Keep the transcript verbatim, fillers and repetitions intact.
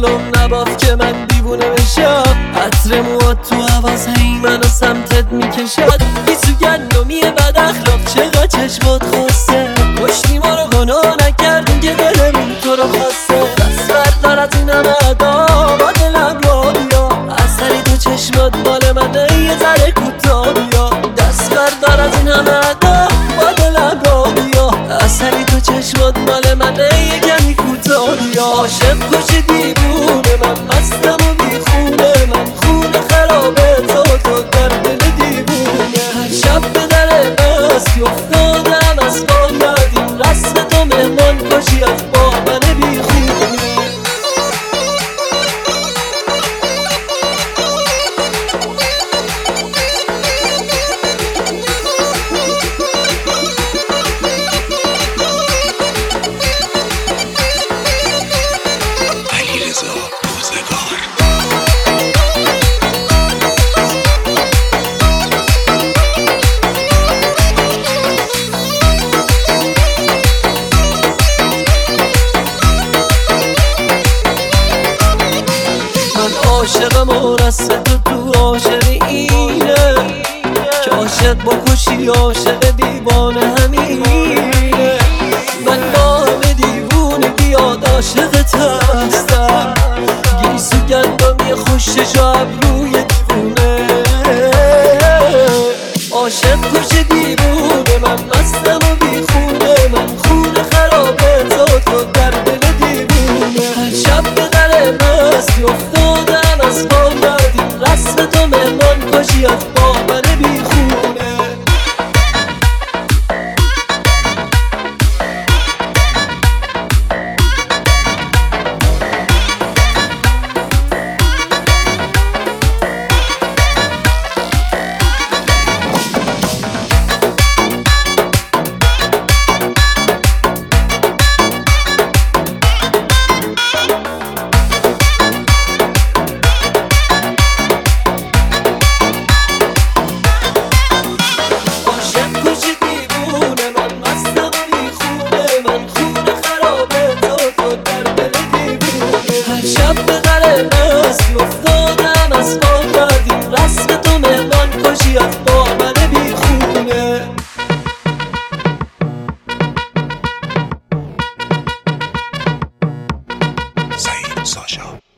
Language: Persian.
بالم نباف که من دیوونه بشم. عطر موات تو حواس هی منو سمتت میکشد. بیسو گندمیه بد اخلاق چقدر چشمات خواسته. کشتی ما رو گناه نکردیم که دلمون تو رو خواسته. دست بردار از این همه ادا با دلم را بیا. اثری تو چشمات مال منه یه ذره کوتاه بیا. دست بردار از این همه ادا با دلم را بیا. اثری تو چشمات مال منه یه کمی کوتاه بیا. عاشق کشی دیوونه من مستم و بیخونه. من خونه خرابه تو تو در دل دیوونه. هر شب به در مستی افتادم از پا یادیم. رسم تو مهمان کشی از با من بیخونه. عاشقم و رسم تو تو عاشقی اینه که عاشق بکشی عاشق دیوانه همینه. من با همه دیوونه بیاد عاشقت هستم. گیسو گندمی خوشش و ابروی دیوونه. عاشق کشی دیوونه من مستم و بیخونه. من خونه خرابه تو تو در دل دیوونه. هر شب به در مستی افتادم از پا یادیم. رسم تو مهمان کشی از با من بیخونه. شب به در مستی افتادم از پا یادیم. رسم تو مهمان کشی از با من بیخونه. سعید ساشا